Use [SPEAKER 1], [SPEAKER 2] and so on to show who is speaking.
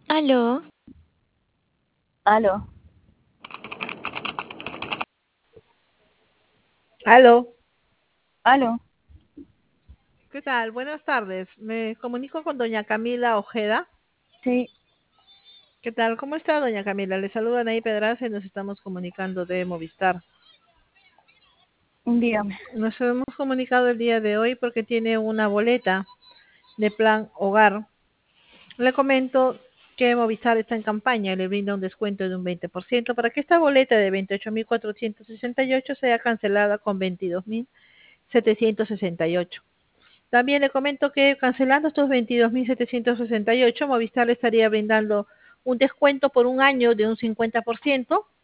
[SPEAKER 1] Aló,
[SPEAKER 2] Aló,
[SPEAKER 3] Aló,
[SPEAKER 2] aló,
[SPEAKER 3] ¿qué tal? Buenas tardes. Me comunico con doña Camila Ojeda.
[SPEAKER 2] sí,
[SPEAKER 3] ¿Qué tal? ¿Cómo está doña Camila? Le saluda Anaí Pedraza y nos estamos comunicando de Movistar.
[SPEAKER 2] dígame.
[SPEAKER 3] Nos hemos comunicado el día de hoy porque tiene una boleta de plan hogar. Le comento que Movistar está en campaña y le brinda un descuento de un 20% para que esta boleta de 28.468 sea cancelada con 22.768. También le comento que cancelando estos 22.768, Movistar le estaría brindando un descuento por un año de un 50%